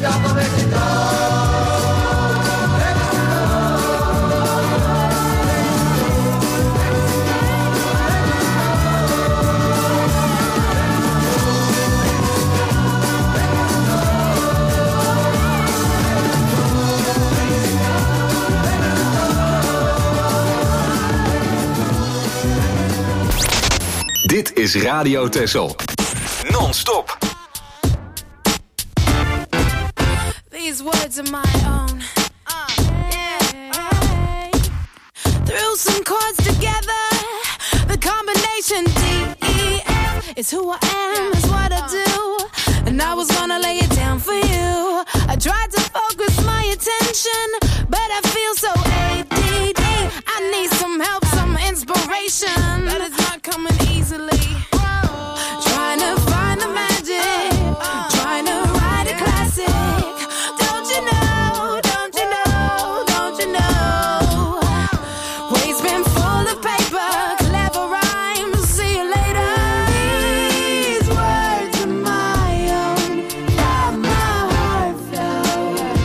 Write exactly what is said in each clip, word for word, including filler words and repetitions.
Mexico, Mexico. Dit is Radio Texel. Non-stop. These words are my own. Uh, yeah. Threw some chords together. The combination D E F is who I am, is what I do. And I was gonna lay it down for you. I tried to focus my attention, but I feel so A D D. I need some help, some inspiration. That is not coming easily. Trying to find the magic, trying to write a classic. Don't you know, don't you know, don't you know? Waste's been full of paper, clever rhymes, see you later. These words are my own, from my heart flow.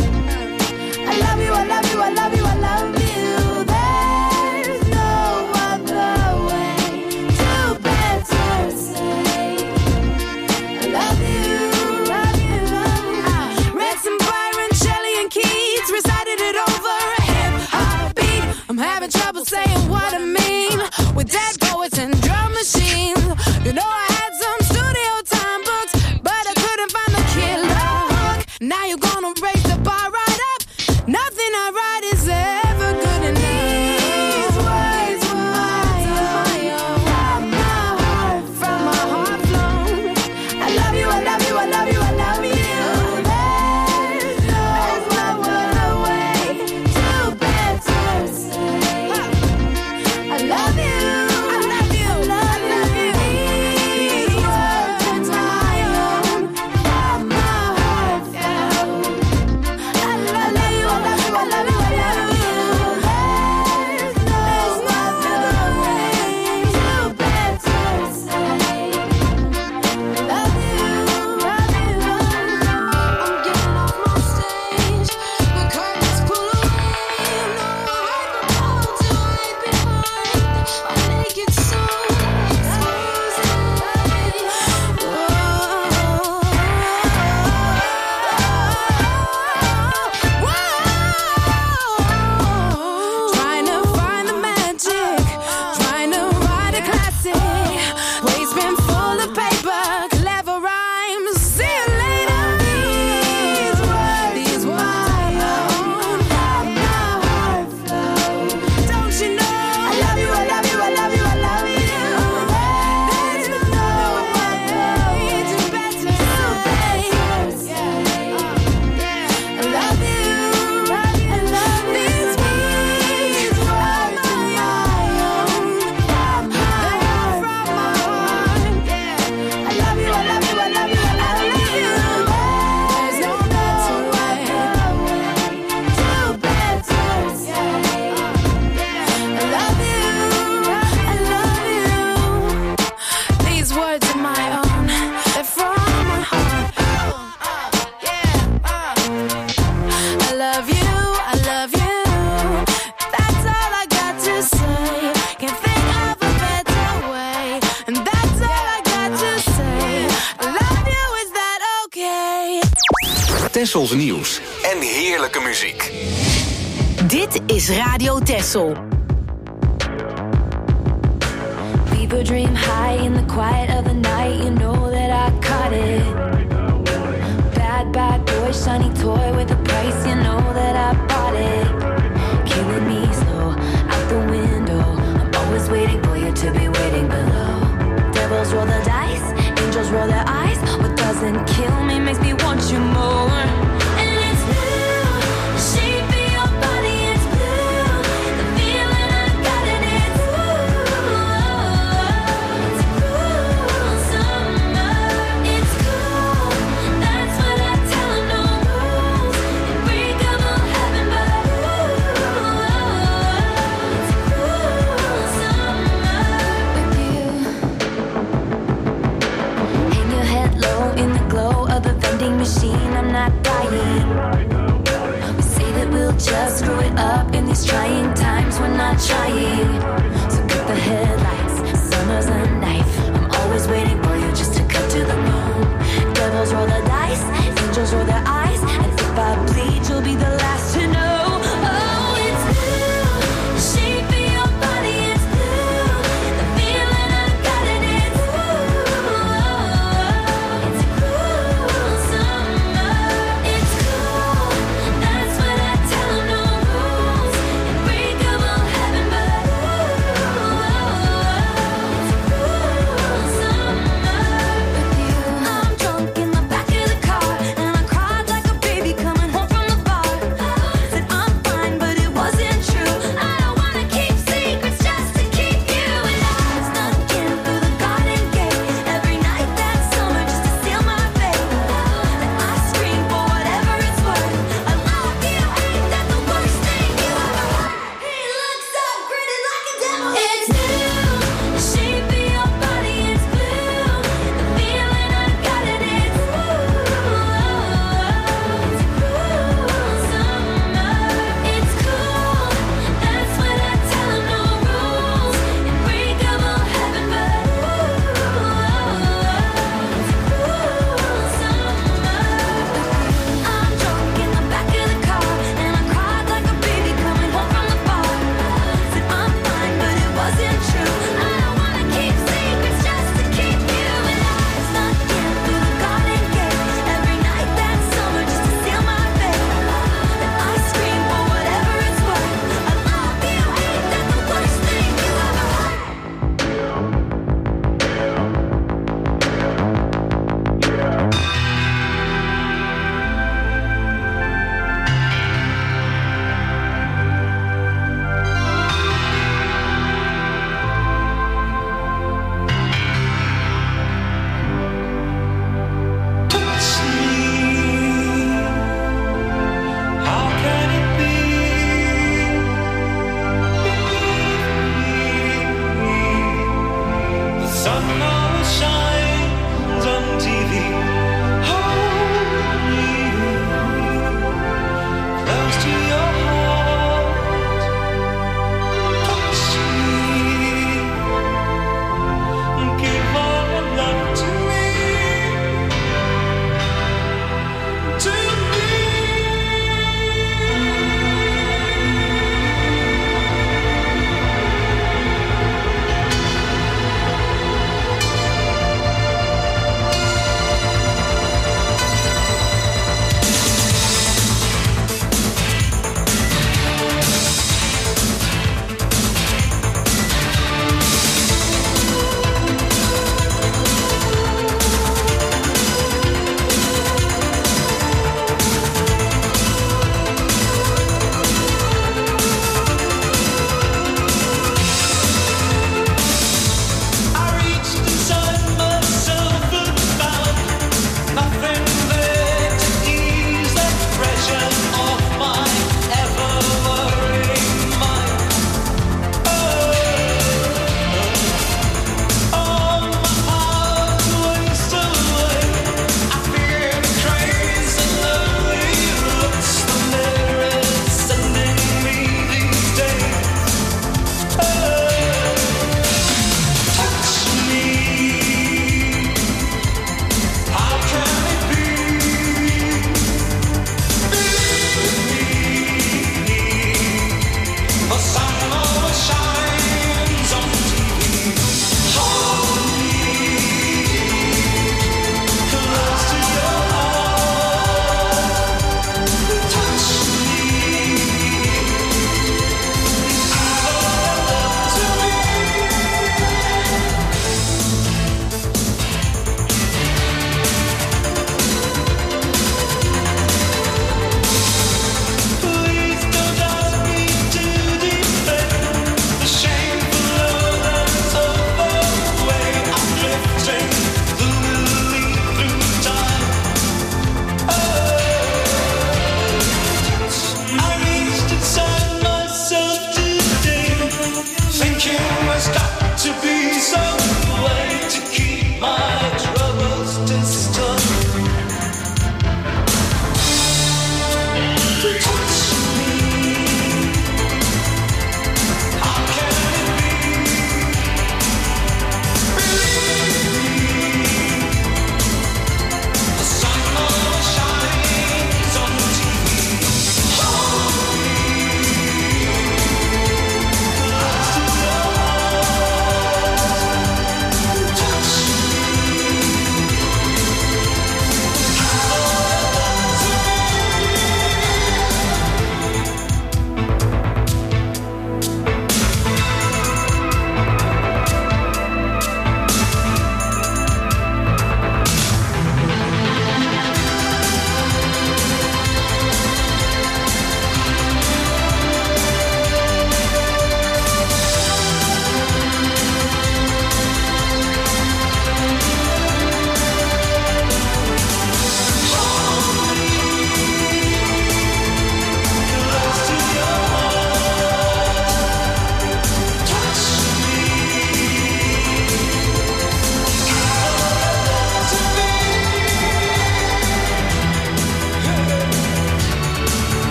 I love you, I love you, I love you, I love you. There's no other way to better say I love you, love you. I read some Byron, Shelley, and Keats, recited it over a hip-hop beat. I'm having trouble saying what I mean with dead poets and drum machines. You know I had some studio time books, but I couldn't find the killer hook. Now you're gonna raise the bar right up. Nothing I write is ever good enough. These words were my own, from my heart, from my heart flown. I love you, I love you, I love you, I love you. There's no other way to better say I love you, I love you, I love you. These words are my own, from my heart flown. I love you, I love you, I love you, I love you. There's no other way to better say I love you, love you. I'm getting off my stage, the curtains pull away. No, I don't to hide behind a naked soul exposing. Trying to find the magic, trying to write a classic. Waste's been full of paper, clever rhymes. See you later. These words, these words, from my heart flow. Don't you know? I love you, I love you, I love you, I love you. There's no other way to better say I love you, I love these words are my own, from my heart, from my heart. I love you, I love you, I love you, I love you. There's no better way to better say I love you, I love you. These words are my own, they're from my heart. I love you, I love you. That's all I got to say. Can't think of a better way. And that's all I got to say. I love you, is that okay? Tessels nieuws en heerlijke muziek. Dit is Radio Texel. People dream high in the quiet of the night. You know that I caught it. Bad, bad boy, shiny toy with a price. You know that I bought it. Killing me slow, out the window. I'm always waiting for you to be waiting below. Devils roll the dice, angels roll their eyes. What doesn't kill me makes me want you more. And it's blue, the shape of your body, it's blue. The feeling I got in it, ooh. It's cool summer, it's cool. That's what I tell 'em, no rules. Unbreakable heaven, but ooh. not dying. We say that we'll just screw it up in these trying times. We're not trying. So cut the headlights, summer's a knife. I'm always waiting for you just to cut to the bone. Devils roll the dice, angels roll their eyes, and if I bleed, you'll be the last to know. Oh, it's blue, the shape of your body, it's blue, the feeling I got in it, ooh, it's a cruel summer, it's cool, that's what I tell them, no rules, unbreakable heaven, but ooh, it's a cruel summer with you. I'm drunk in the back of the car, and I cried like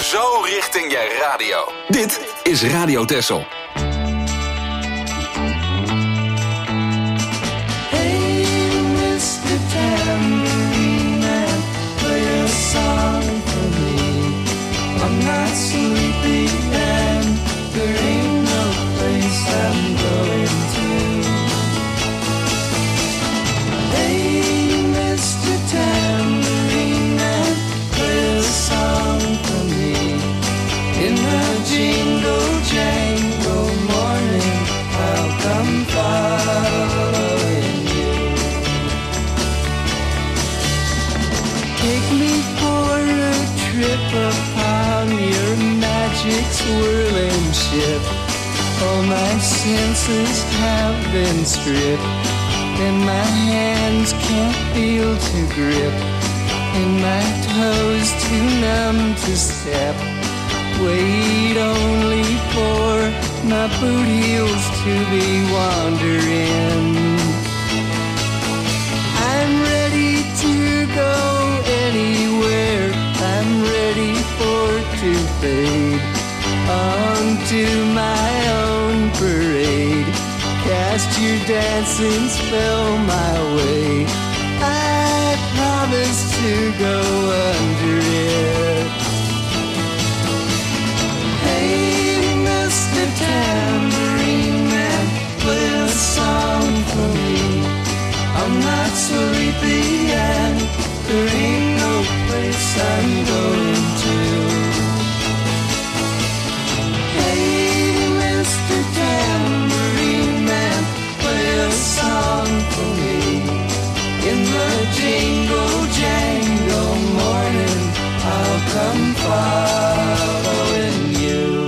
zo richting je radio. Dit is Radio Texel. Hey, mister Tambourine Man, play a song for me. I'm not sleepy and there ain't no place I'm going to. Hey, mister Tambourine Man, play a song for me. In the jingle jangle morning, I'll come following you. Take me for a trip upon your magic swirling ship. All my senses have been stripped, and my hands can't feel to grip, and my toes too numb to step. Wait only for my boot heels to be wandering. I'm ready to go anywhere. I'm ready for to fade onto my own parade. Cast your dancing spell my way. I promise to go under it. Hey, mister Tambourine Man, play a song for me. I'm not sleepy and there ain't no place I'm going to. Hey, mister Tambourine Man, play a song for me. In the jingle jangle morning, I'll come following you.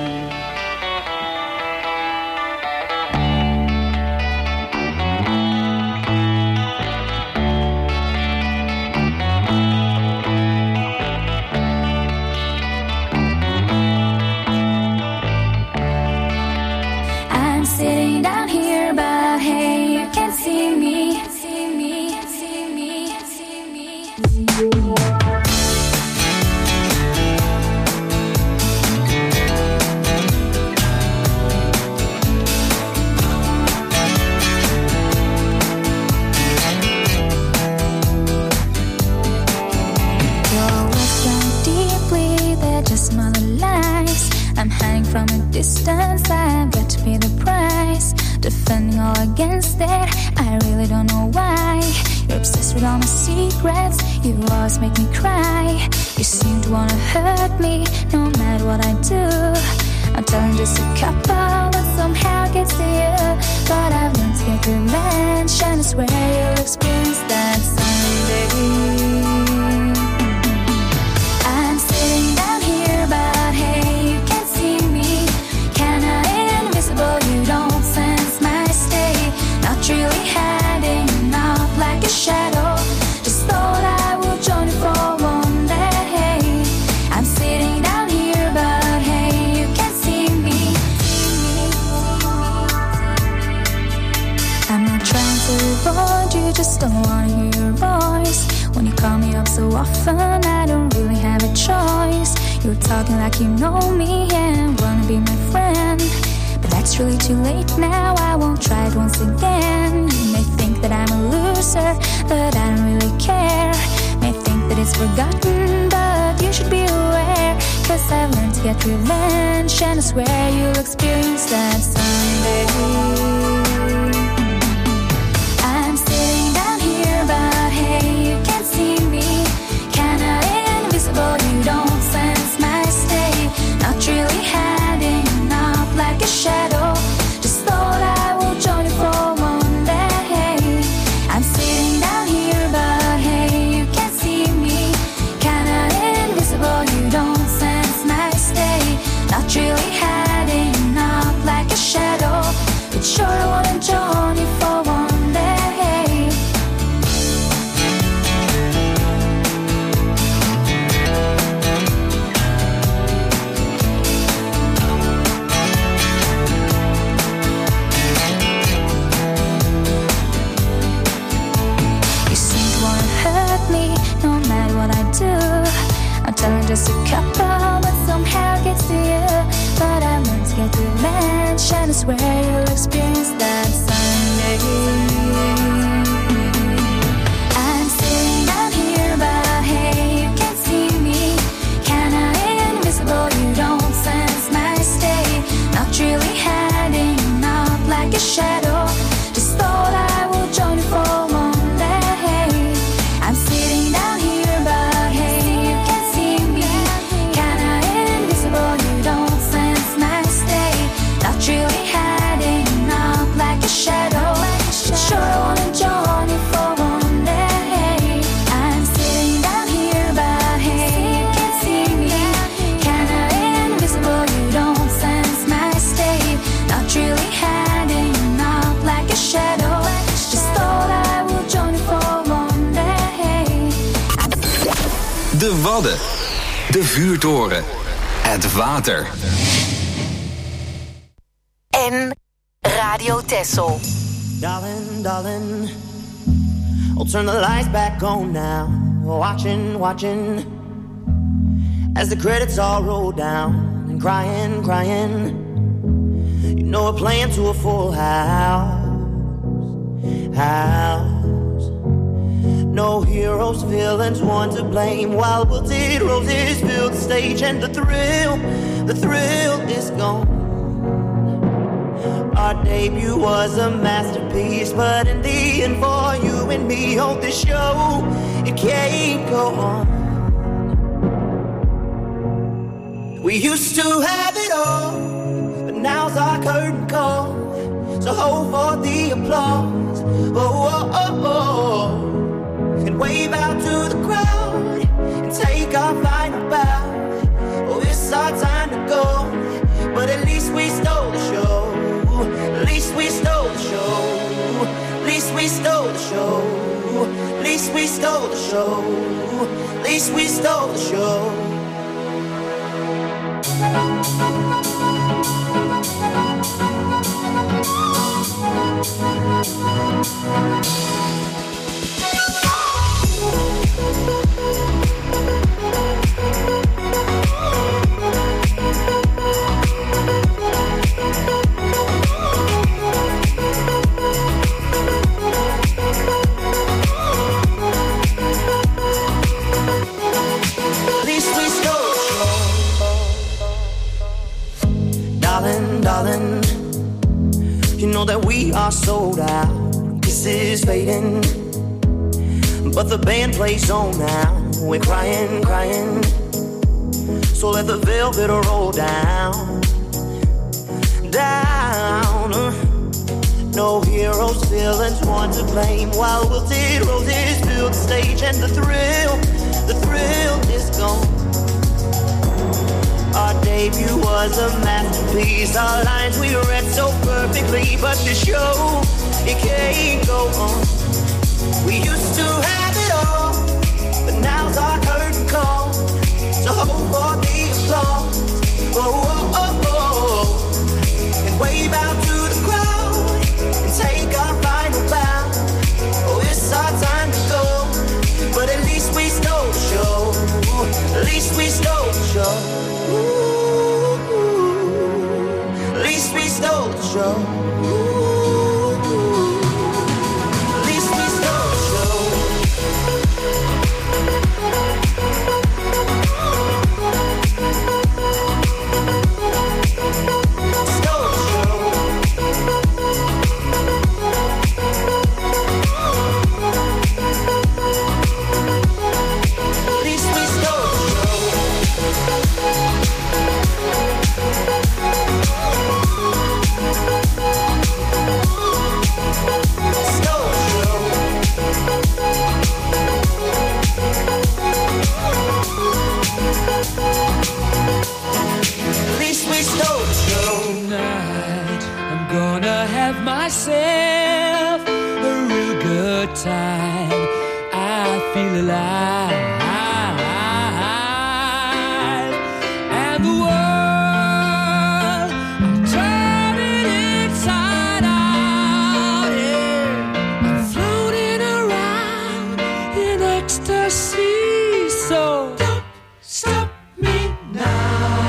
I'm sitting down here, but hey, you can't see me. See me, see me, see me. Your words drown deeply, they're just smaller lies. I'm hiding from a distance, I've got to pay the price. Defending all against it, I really don't know why. You're obsessed with all my secrets, you always make me cry. You seem to wanna hurt me, no matter what I do. I'm telling just a couple, but somehow gets to you. But I've learned to get revenge, and I swear you'll experience that someday. I'm sitting down here, but hey, you can't see me. Kinda invisible, you don't sense my state. Not really hiding out like a shadow. Just thought I would join you for one day. I'm sitting down here, but hey, you can't see me. I'm not trying to avoid you, just don't wanna hear your voice. When you call me up so often, I don't really have a choice. You're talking like you know me and wanna be my friend, but that's really too late now, I won't try it once again. You may think that I'm a loser, but I don't really care. May think that it's forgotten, but you should be aware. Cause I've learned to get revenge, and I swear you'll experience that someday. I'm sitting down here, but hey, you can't see me. Kinda invisible, you don't sense my state. Not really hiding out like a shadow. Just thought I would join you for one day. I'm sitting down here, but hey, you can't see me. Kinda invisible, you don't sense my state. Not really hiding out like a shadow, but sure Wadden. De vuurtoren. Het water. En Radio Texel. Darling, darling, I'll turn the lights back on now. Watching, watching, as the credits all roll down. And crying, crying, you know we're playing to a full house. House. No heroes, villains, one to blame. While wilted roses fill the stage, and the thrill, the thrill is gone. Our debut was a masterpiece, but in the end, for you and me, on this show, it can't go on. We used to have it all, but now's our curtain call. So hold for the applause, oh, oh, oh, oh. And wave out to the crowd, and take our final bow. Oh, it's our time to go, but at least we stole the show. At least we stole the show. At least we stole the show. At least we stole the show. At least we stole the show. Darling, you know that we are sold out. This is fading, but the band plays on now. We're crying, crying, so let the velvet roll down, down. No heroes, villains, one to blame. While wilted roses fill the stage, and the thrill, the thrill is gone. Our debut was a masterpiece. Our lines we read so perfectly, but the show, it can't go on. We used to have it all, but now's our curtain call. So hold for the applause, oh, oh, oh, oh. And wave out to the crowd, and take our final bow. Oh, it's our time to go, but at least we stole the show. At least we stole the show. Ooh, at least we stole the show. Ooh, at least we stole the show. Stole the show. At least we stole the show. Tonight, I'm gonna have myself a real good time. I feel alive, and the world, I'm turning inside out. Yeah, I'm floating around in ecstasy. So don't stop me now.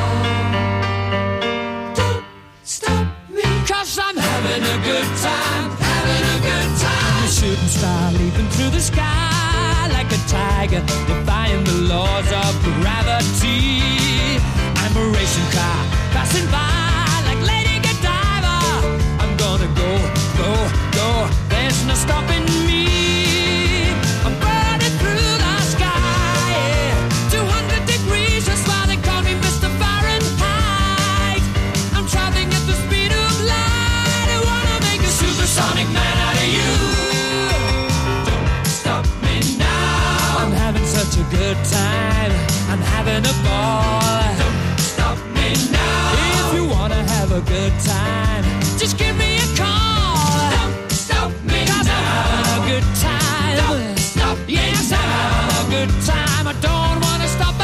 I'm having a good time, having a good time. A shooting star leaping through the sky like a tiger, defying the laws of gravity. I'm a racing car passing by like Lady Godiva. I'm gonna go, go, go. There's no stopping me. I'm burning through the sky, yeah. two hundred degrees, that's why they call me Mister Fahrenheit. I'm traveling at the speed of light. I wanna make a supersonic man out of you. Don't stop me now. I'm having such a good time. I'm having a ball. Don't stop me now. If you wanna have a good time, just give me a call. Don't stop me now. I'm having a good time. Don't stop me yes, now. I'm having a good time. I don't wanna stop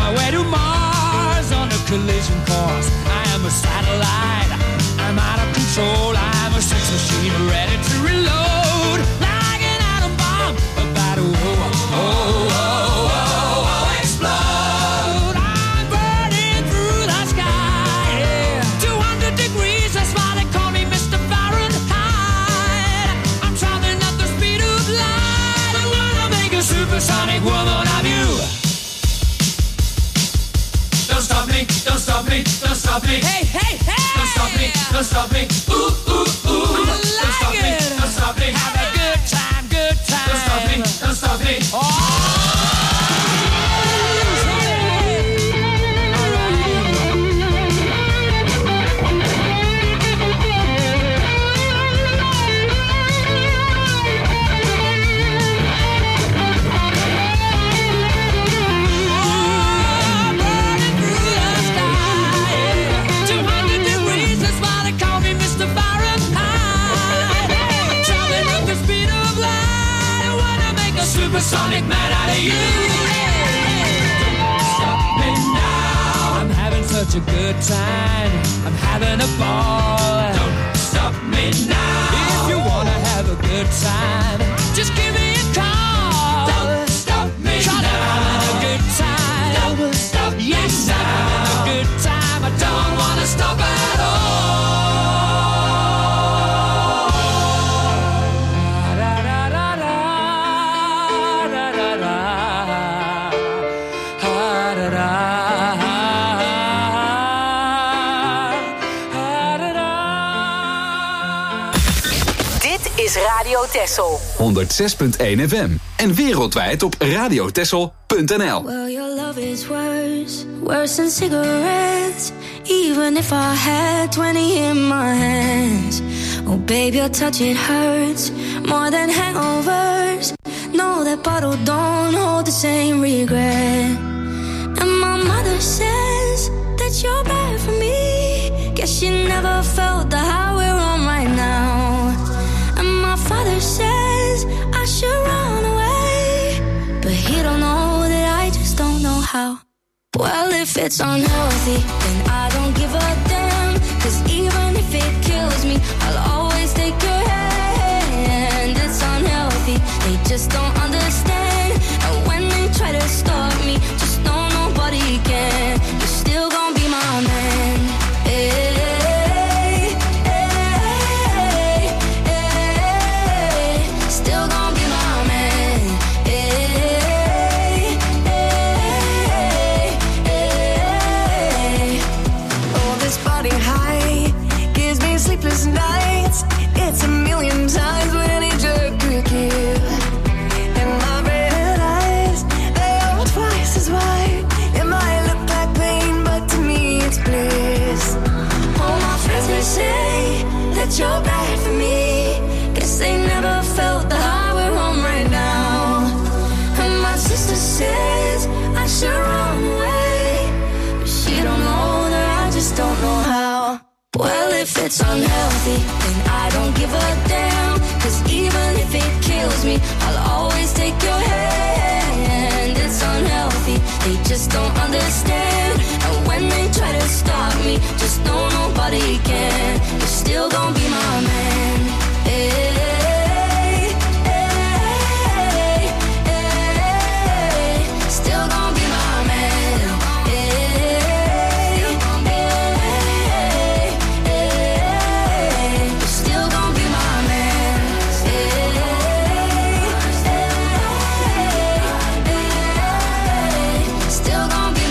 my way to Mars on a collision course. I am a satellite, I'm out of control. I'm a sex machine ready to reload, like an atom bomb about to oh, oh, oh, oh, oh, explode. I'm burning through the sky, yeah. two hundred degrees, that's why they call me Mister Fahrenheit. I'm traveling at the speed of light. I wanna make a supersonic woman of you. Don't stop me, don't stop me, don't stop me. Hey, hey, hey! Don't stop me, don't stop me. Ooh, ooh, ooh. I like don't stop it. me, don't stop me. Have a good time, good time. Don't stop me, don't stop me. Oh! Supersonic man out of you. Don't stop me now. I'm having such a good time. I'm having a ball. Don't stop me now. If you wanna have a good time, just give me a call. Don't stop me now. I'm having a good time. Don't stop me now. Yes, I'm having a good time. I don't wanna stop at all. Radio Texel. honderd zes punt één F M. En wereldwijd op radiotexel punt n l. Well, your love is worse, worse than cigarettes. Even if I had twenty in my hands. Oh, babe, your touch, it hurts more than hangovers. No, that bottle don't hold the same regret. And my mother says that you're bad for me. Guess she never felt the high we're on right now. My father says I should run away, but he don't know that I just don't know how. Well, if it's unhealthy, then I don't give a damn. Cause even if it kills me, I'll always take your hand. It's unhealthy, they just don't understand. And when they try to stop me, just know nobody can. You're still gonna be my man. Hey. Nights, it's a million times what any jerk could give. And my red eyes, they are twice as wide. It might look like pain, but to me it's bliss. All my friends, they say that you're bad for me. Guess they never felt the high we're on right now. And my sister says I should run away, but she don't know that I just don't know how. Well, if it's unhealthy, then I don't give a damn. Cause even if it kills me, I'll always take your hand. It's unhealthy, they just don't understand. And when they try to stop me, just know nobody can. You're still gonna be my man. Hey. Still gonna be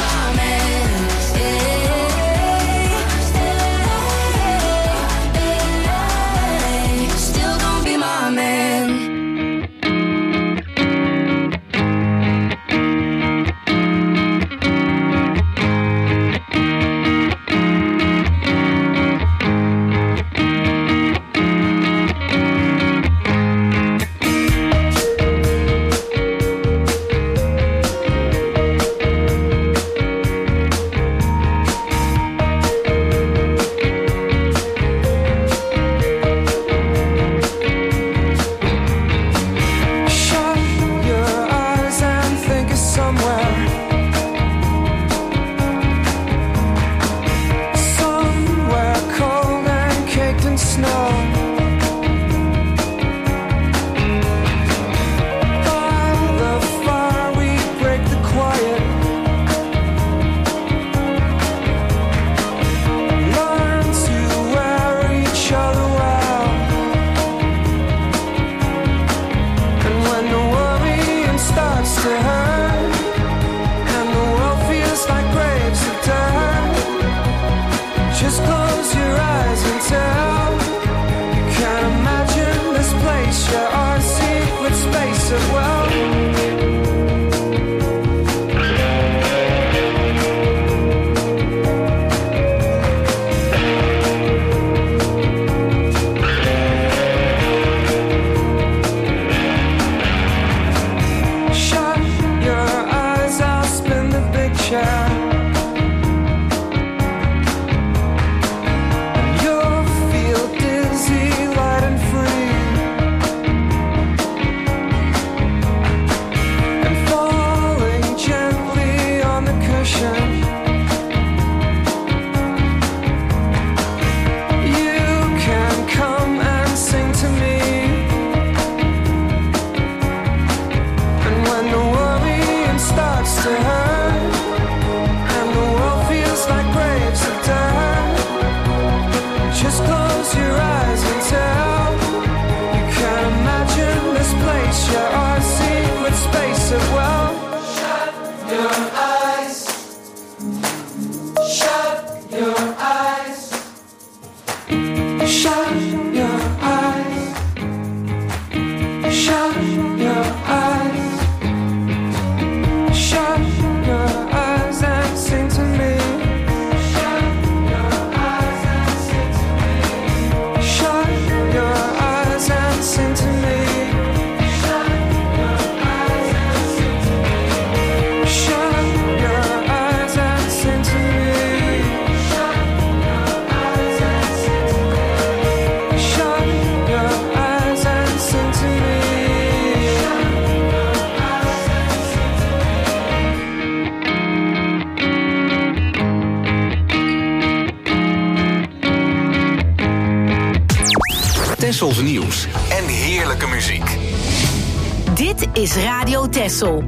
Tessels nieuws en heerlijke muziek. Dit is Radio Tessel.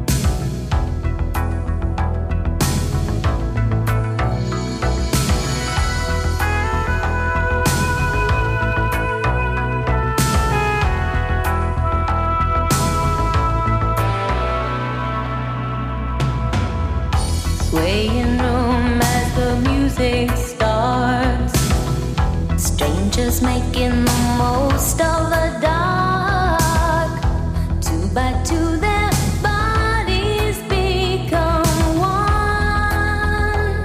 Swaying room as the music starts. Strangers making the most of the dark. Two by two their bodies become one.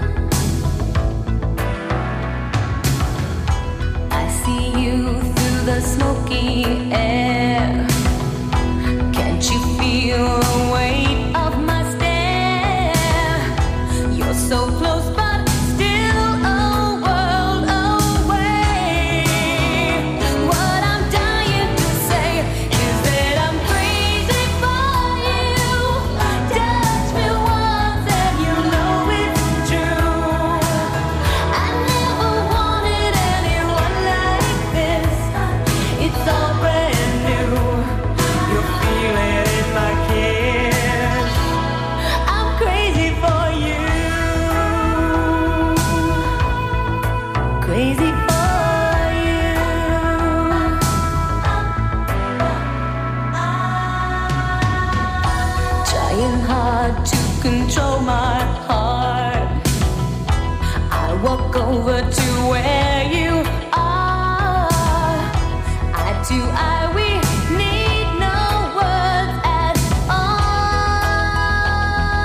I see you through the smoky air. Can't you feel the weight of my stare? You're so close but still a world away. What I'm dying to say is that I'm crazy for you. Touch me once and you know it's true. I never wanted anyone like this. It's all brand new. You feel it in my kiss. I'm crazy for you. Crazy for you. Trying hard to control my heart. I walk over to where you are. Eye to eye, we need no words at all.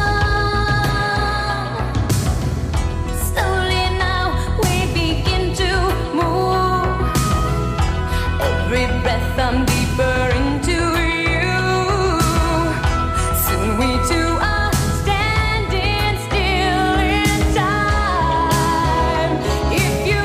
Slowly now we begin to move. Every breath I'm deeper into you. Soon we two are standing still in time. If you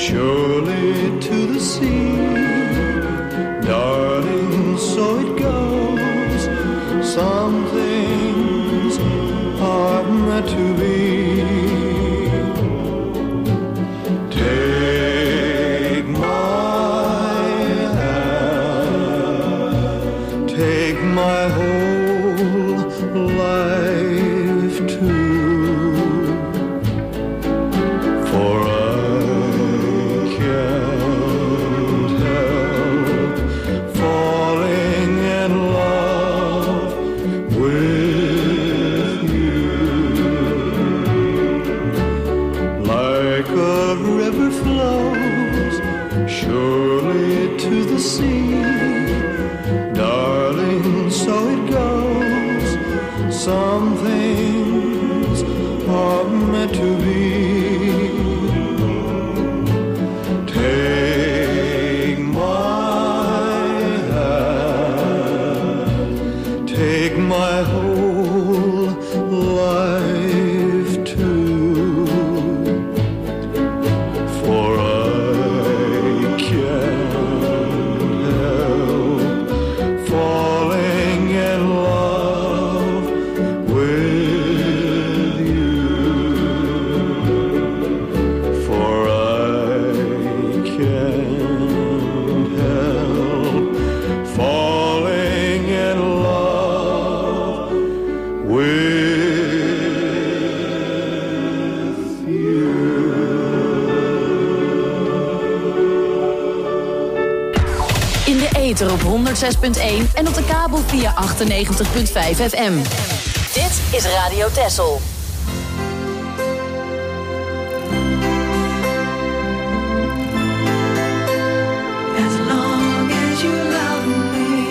surely to the sea, darling, so it goes. Some things are meant to be. Take my hand, take my whole life too, for I can't help falling in love with you. Like a river flows surely to the sea, darling, so it goes. Some things are meant to be. Take my hand, take my whole life too, for I can't help falling in love with you, for I can't help falling in love with you. In de ether op honderdzes punt één en op de kabel via achtennegentig komma vijf F M. Dit is Radio Texel. As long as you love me,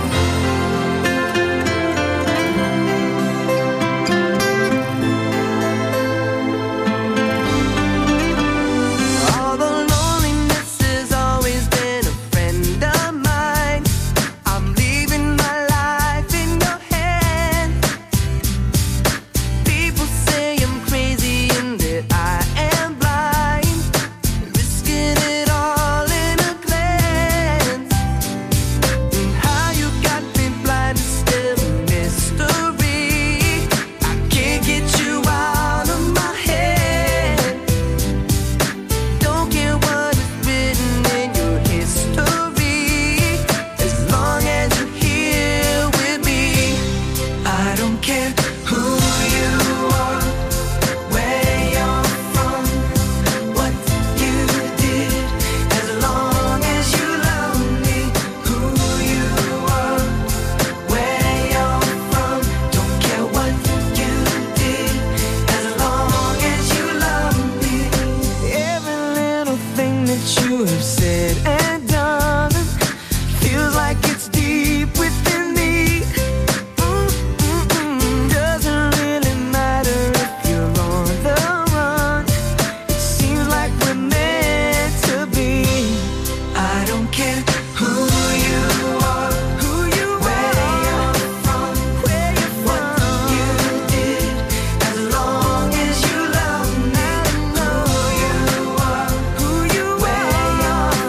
all the loneliness has always been a friend of mine. I'm leaving my life in your hands. People say I'm crazy and that I am blind, risking it all in a glance. And how you got me blind is still a mystery. I can't get you out of my head. Don't care what is written in your history, as long as you're here with me. I don't care who you are, where you're from, what you did, as long as you love me. Who you are, where you're from, don't care what you did, as long as you love me. Every little thing that you have said and done feels like it's deep within me. Mm-mm-mm. Doesn't really matter if you're on the run. It seems like we're meant to be. I don't care who you are, who you where you're from, where you're from, what you did, as long as you love me. Who you are, who you where you're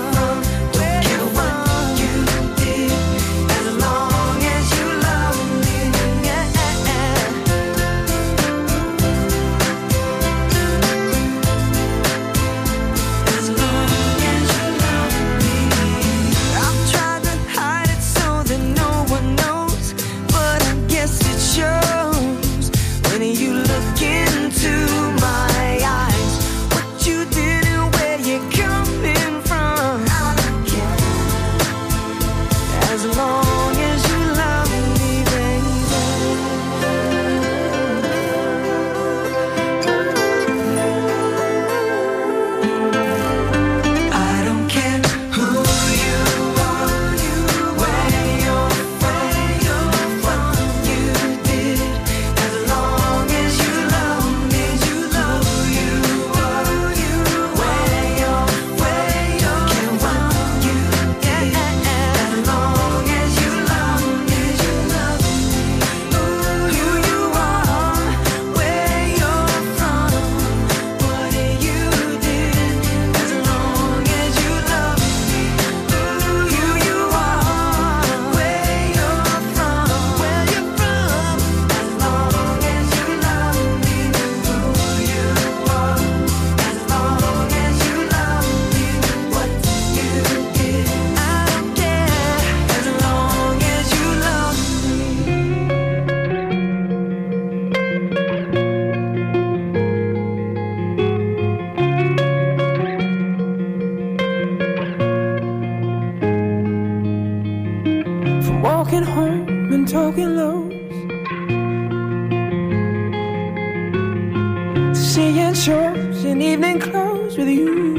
close with you.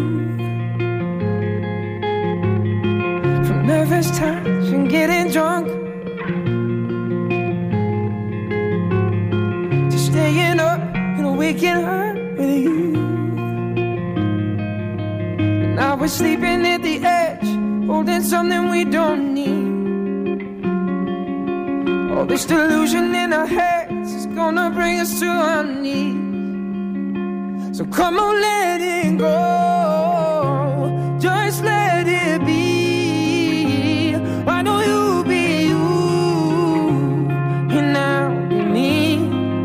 From nervous touch and getting drunk to staying up and waking up with you. And now we're sleeping at the edge, holding something we don't need. All this delusion in our heads is gonna bring us to our knees. So come on, let it go, just let it be. Why don't you be you, and I'll be me.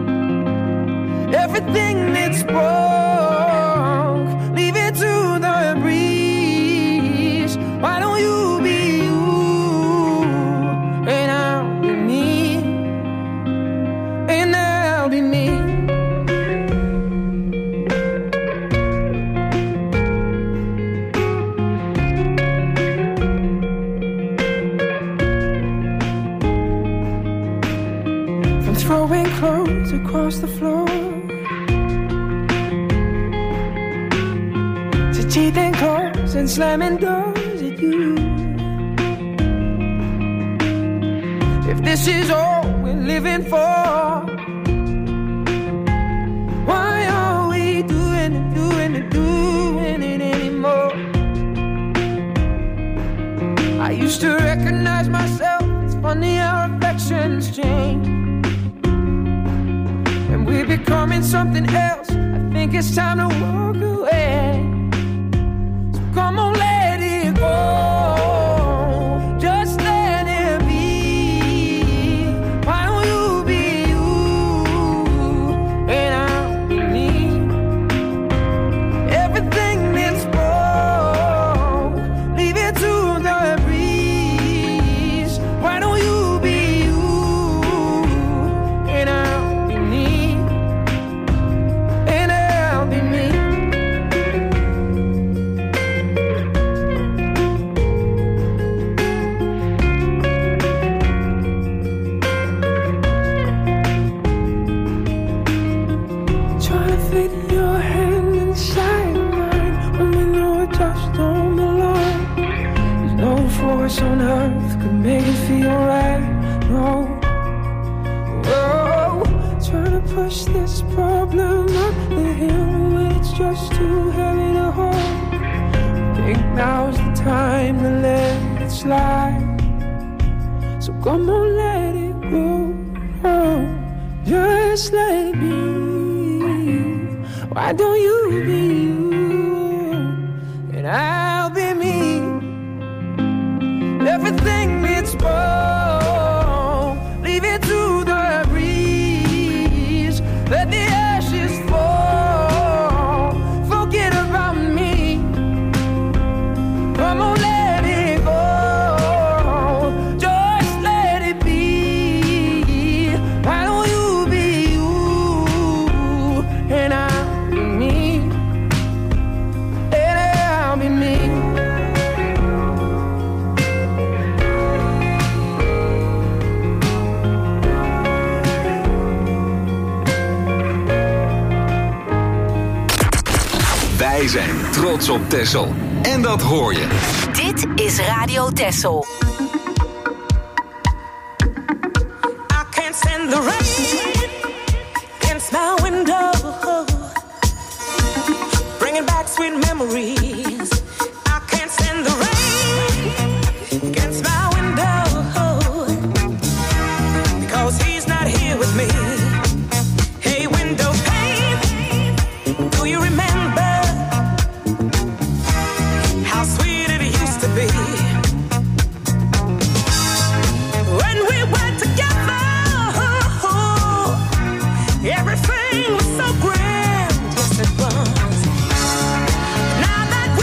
Everything that's broke, leave it to the breeze. Why don't you be you, and I'll be me, and I'll be me. Throwing clothes across the floor to teething claws and slamming doors at you. If this is all we're living for, why are we doing it, doing it, doing it anymore? I used to recognize myself. It's funny how affections change. We're becoming something else. I think it's time to walk away. So come on, let it go, just let it be. Why don't you be you, and I'll be me. Everything that's broke, leave it to the breeze. Why don't you be you, and I'll be me. On earth could make it feel right. No, oh, trying to push this problem up the hill when it's just too heavy to hold. I think now's the time to let it slide. So come on, let it go, oh, just let it be. Why don't you be you, and I'll be me. Everything that's wrong, leave it to the breeze. Let the ashes fall, forget about me. Come on, let it go, just let it be. Why don't you be you, and I'll be me, and I'll be me. Wij zijn trots op Texel. En dat hoor je. Dit is Radio Texel. I can't stand the rain against my window, bringing back sweet memories. I can't stand the rain against my window, because he's not here with me. Hey, window pane, do you remember how sweet it used to be when we were together? Everything was so grand, yes it was. Now that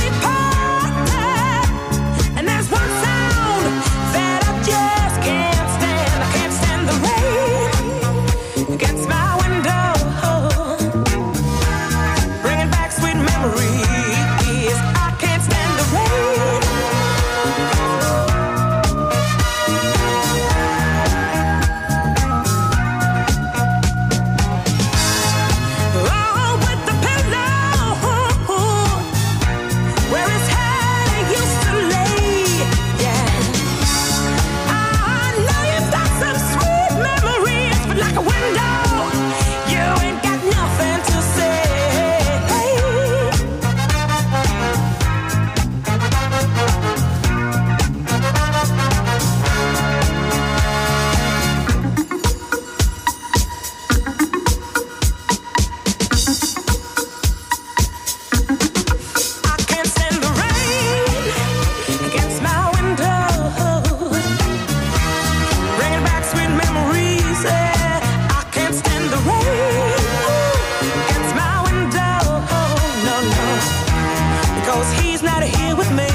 'cause he's not here with me.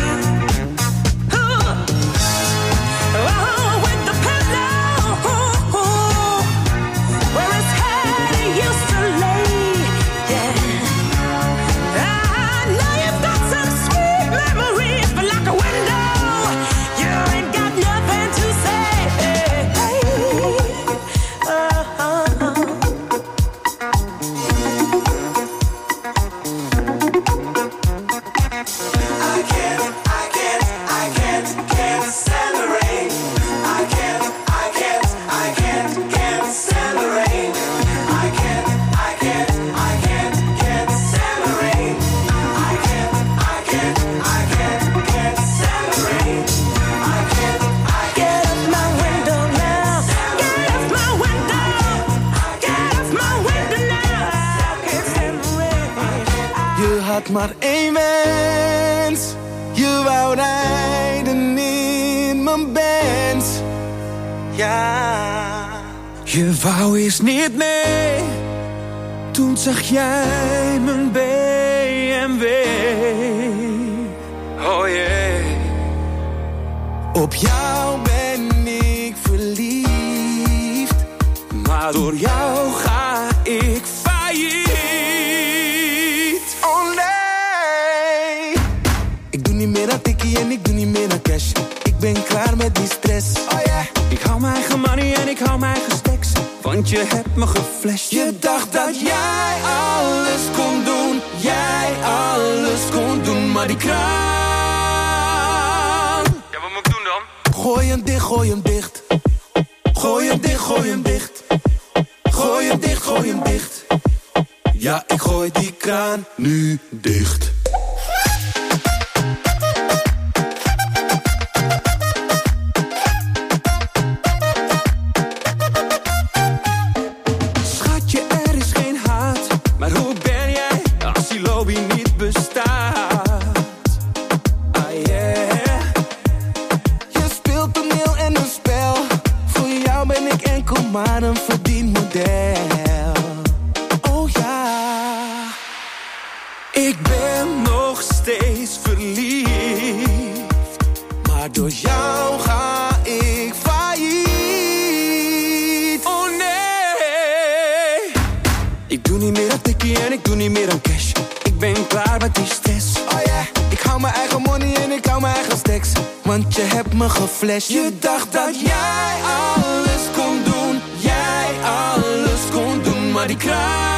Maar één wens, je wou rijden in mijn Benz. Ja, je wou eerst niet mee, toen zag jij mijn B M W. Oh yeah, op jou ben ik verliefd, maar door jou ga ik failliet. Oh nee. En ik doe niet meer dan cash. Ik ben klaar met die stress. Oh yeah. Ik hou mijn eigen money en ik hou mijn eigen stacks. Want je hebt me geflasht. Je dacht dat jij alles kon doen. Jij alles kon doen. Maar die kraan. Ja, wat moet ik doen dan? Gooi hem dicht, gooi hem dicht. Gooi hem dicht, gooi hem dicht. Gooi hem dicht, gooi hem dicht. Ja, ik gooi die kraan nu dicht. Maar een verdienmodel. Oh ja, ik ben nog steeds verliefd. Maar door jou ga ik failliet. Oh nee. Ik doe niet meer aan tikkie en ik doe niet meer aan cash. Ik ben klaar met die stress. Oh yeah. Ik hou mijn eigen money en ik hou mijn eigen stacks. Want je hebt me geflasht. Je dacht dat jij alles kon doen. Jij alles kon doen, maar die kraan.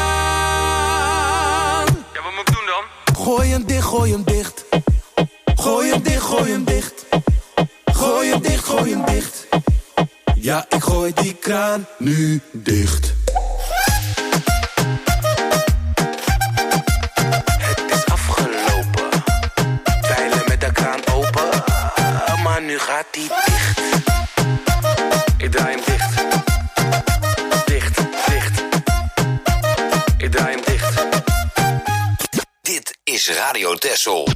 Ja, wat moet ik doen dan? Gooi hem dicht, gooi hem dicht. Gooi hem dicht, gooi hem dicht. Gooi hem dicht, gooi hem dicht. Ja, ik gooi die kraan nu dicht. Het is afgelopen. Dweilen met de kraan open. Maar nu gaat die dicht. Ik draai hem dicht. Dicht, dicht. Ik draai hem dicht. Dit is Radio Texel.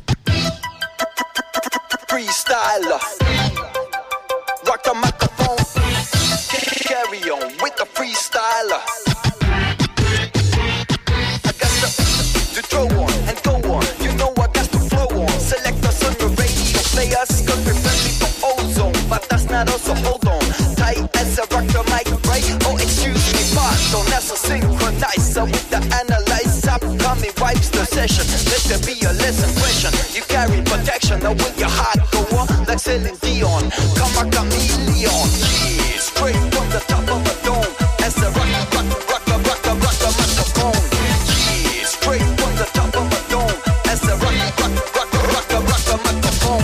Freestyler. Rock the microphone. Carry on with the freestyler. I got to, to throw on and go on. You know I got to flow on. Select us on your radio players. Cause we're friendly for ozone. But that's not us, so hold on. Tight as a rock the mic, right? Oh, excuse me, pardon. That's a synchronizer with the analyzer. Upcoming wipes the session. Let there be a lesson question. You carry protection. Now will your heart go on like Celine Dion? Come a chameleon. Yeah, straight from the top of a dome. As a rock, rock, rock, rock, rock, rock the microphone. Yeah, straight from the top of a dome. As a rock, rock, rock, rock, rock the microphone.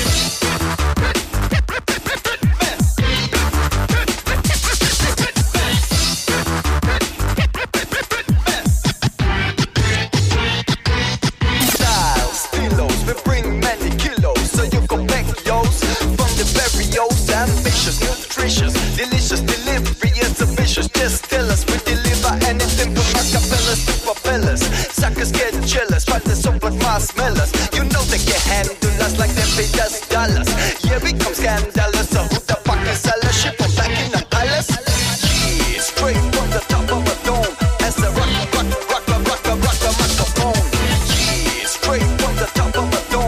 Ambitious, nutritious, delicious delivery is ambitious. Just tell us we deliver anything from acapellas to propellers. Suckers get jealous, but they're so but marshmallows. You know they can handle us like they paid us dollars. Yeah, we come scandalous. So who the fuck is Ella? Ship from back in the palace. Yeah, straight from the top of a dome. As a rock, rock, rock, rock, rock, rock, rock the microphone. Yeah, straight from the top of a dome.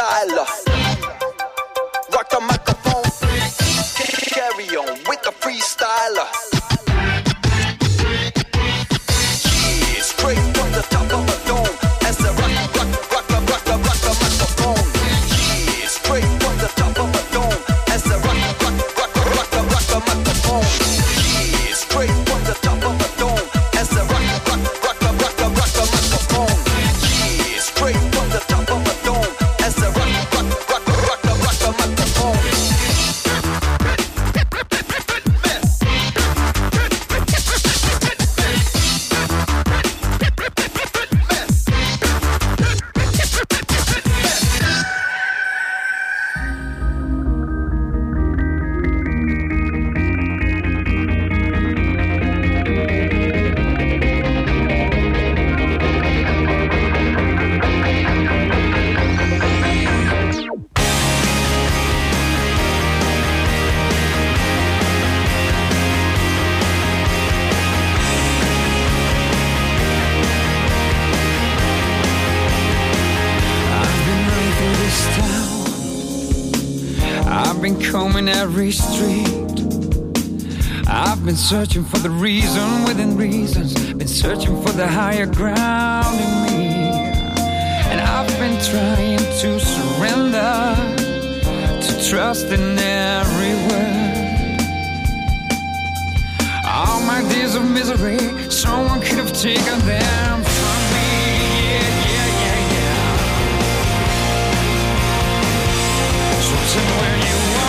freestyler. Rock the microphone. Carry on with the freestyler. Yeah, straight from the top of a dome. As I rock, rock, rock, rock, rock, rock, rock the microphone. Yeah, straight from the top of a dome. As I rock, rock, rock, rock, rock, rock, rock the microphone. Yeah, straight from the top of a dome. As I rock, rock, rock, rock, rock, rock, rock the microphone. Yeah, straight from the top of a dome. As I rock, rock, rock, rock, rock, rock the microphone. Combing every street. I've been searching for the reason within reasons. Been searching for the higher ground in me. And I've been trying to surrender, to trust in every word. All my days of misery, someone could have taken them from me. Yeah, yeah, yeah, yeah. So tell me where you are.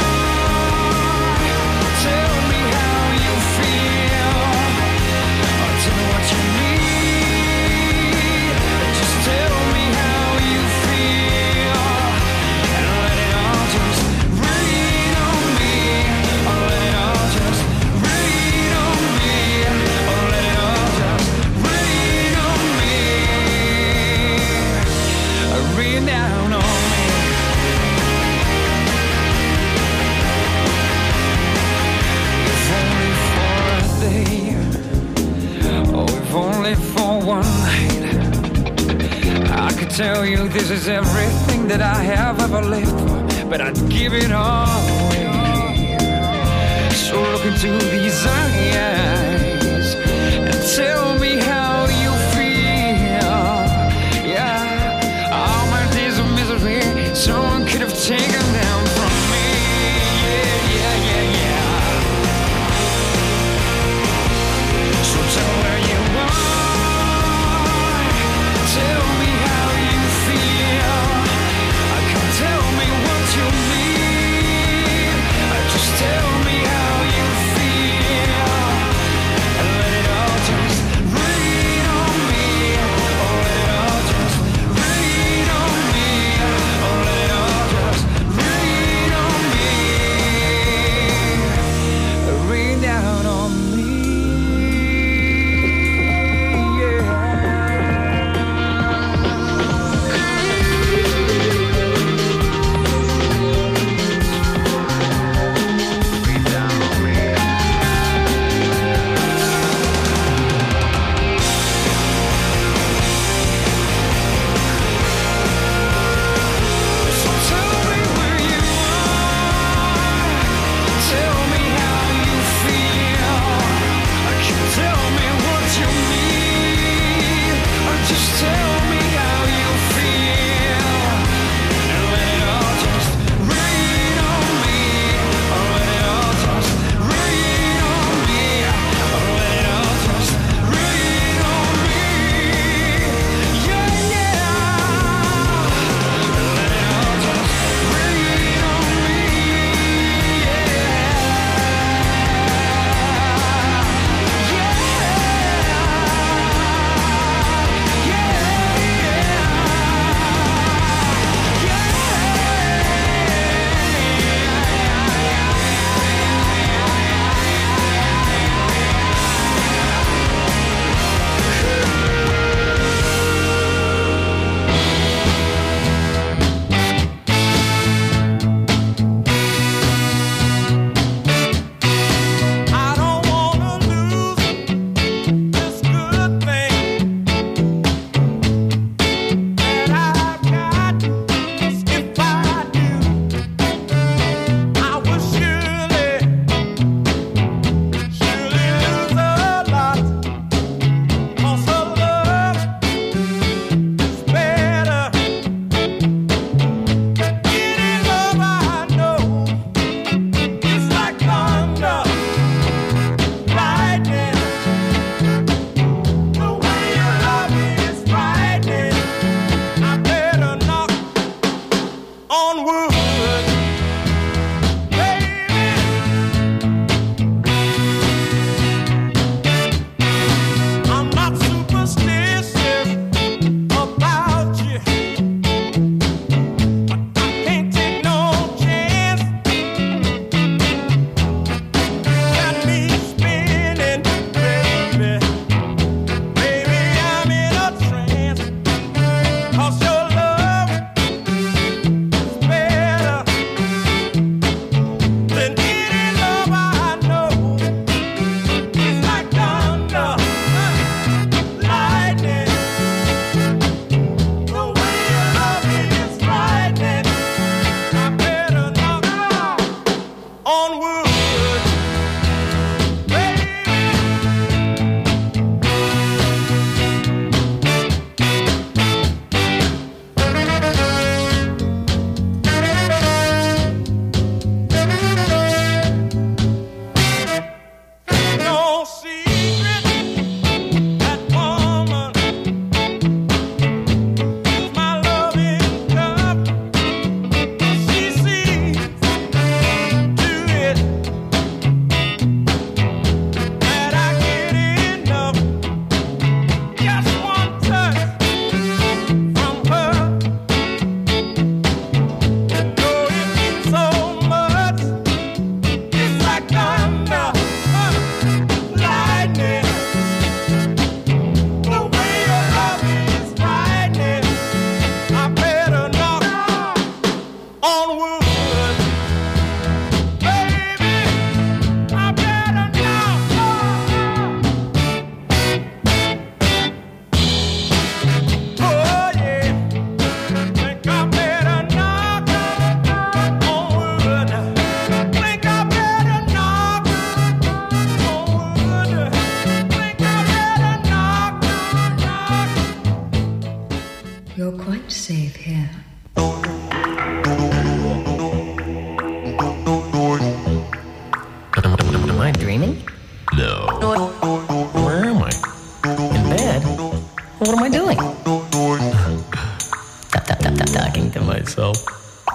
Tell you this is everything that I have ever lived for, but I'd give it all away. So look into these eyes and tell me how you feel. Yeah, all my days of misery, someone could have taken them from me. Yeah, yeah, yeah, yeah. So tell where you are. Tell me. Tell me what you mean. Just tell me how you feel. And let it all just rain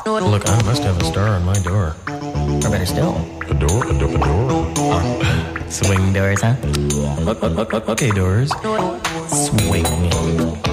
Look, I must have a star on my door. Or better still, a door, a door, a door. Oh, swing doors, huh? Okay, doors. Swing.